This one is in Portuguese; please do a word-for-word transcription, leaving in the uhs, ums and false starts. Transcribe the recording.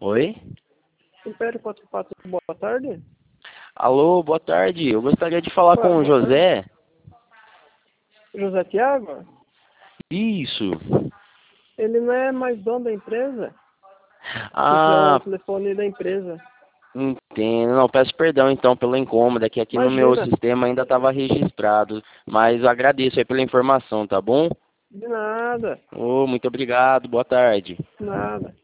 Oi? Império quatro quatro, boa tarde. Alô, boa tarde. Eu gostaria de falar Opa, com o boa tarde. José. José Tiago? Isso. Ele não é mais dono da empresa? Esse é o Ah, telefone da empresa. entendo. Não, peço perdão então pela incômoda, que aqui no meu Imagina, sistema ainda estava registrado. Mas eu agradeço aí pela informação, tá bom? de nada, Ô, muito obrigado. Boa tarde. nada.